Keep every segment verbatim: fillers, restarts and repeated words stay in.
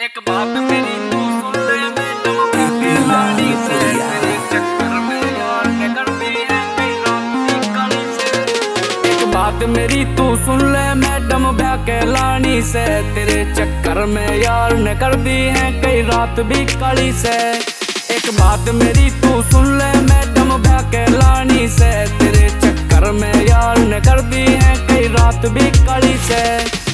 एक बात मेरी तू सुन ले, मैं तुम के लाड़ी से तेरे चक्कर में यार निकलती है कई रात की कली से। एक बात मेरी तू सुन ले, मैडम ब्याह के लानी से तेरे चक्कर में यार निकलती है कई रात भी कली से। एक बात मेरी तू सुन ले, मैडम ब्याह के लानी से तेरे चक्कर में यार निकलती है कई रात भी कली से।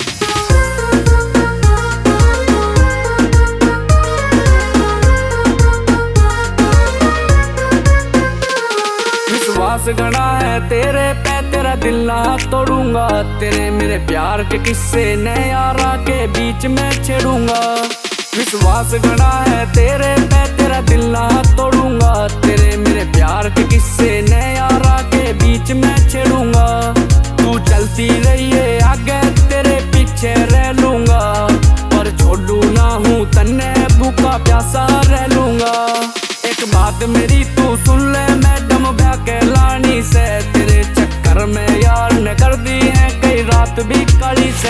विश्वास गड़ा है तेरे पे, तेरा दिल ना तोड़ूंगा, तेरे मेरे प्यार के किस्से नए यारा के बीच में छेड़ूंगा। विश्वास गड़ा है तेरे पे, तेरा दिल ना तोड़ूंगा, तेरे मेरे प्यार के किस्से नए यारा के बीच में छेड़ूंगा। तू चलती रही है आगे, तेरे पीछे रह लूंगा, पर छोड़ू ना हूँ तन्ने, भूखा प्यासा रह लूंगा। एक बात मेरी तू सुन ले, मैडम ब्याह के लानी से तेरे चक्कर में यार निकलती है कई रात भी कली से।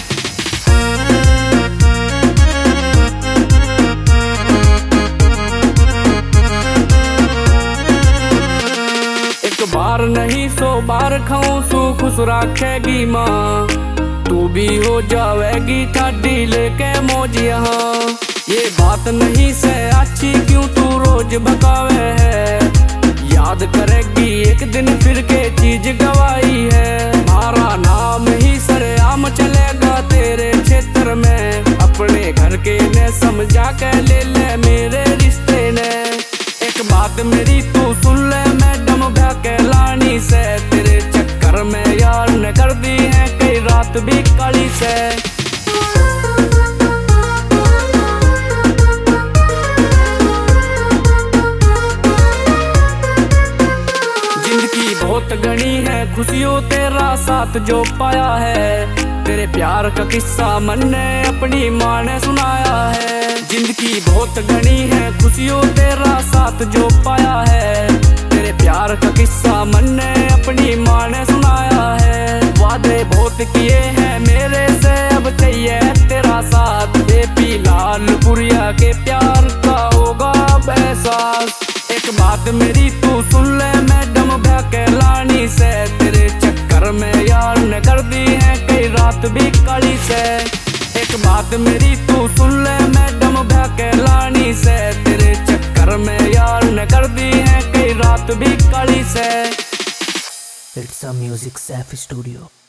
एक बार नहीं सौ बार खाऊं सू खुश रखेगी माँ, तू भी हो जावेगी ठाडी लेके मौज यहाँ। ये बात नहीं से अच्छी क्यों तू रोज भगावे है, याद करेगी एक दिन फिर के चीज गवाई है। मारा नाम ही सरेआम चलेगा तेरे क्षेत्र में, अपने घर के ने समझा के ले ले मेरे रिश्ते ने। एक बात मेरी तू सुन ले, मैडम ब्याह के लानी से तेरे चक्कर में यार निकलती है कई रात भी कली से। बहुत घनी है खुशियों तेरा साथ जो पाया है, तेरे प्यार का किस्सा मन ने अपनी माँ ने सुनाया है। जिंदगी बहुत घनी है खुशियों तेरा साथ जो पाया है, तेरे प्यार का किस्सा मन ने अपनी माँ ने सुनाया है। वादे बहुत किए हैं मेरे से, अब चाहिए तेरा साथ, बेपी लाल पुरिया के प्यार का होगा अब एहसास। एक बात मेरी तू सुन ले, मैडम ब्याह के लानी से तेरे चक्कर में यार निकलती है कई रात भी कली से। एक बात मेरी तू सुन ले, मैडम ब्याह के लानी से तेरे चक्कर में यार निकलती है कई रात भी कली से। It's a Music Safi Studio.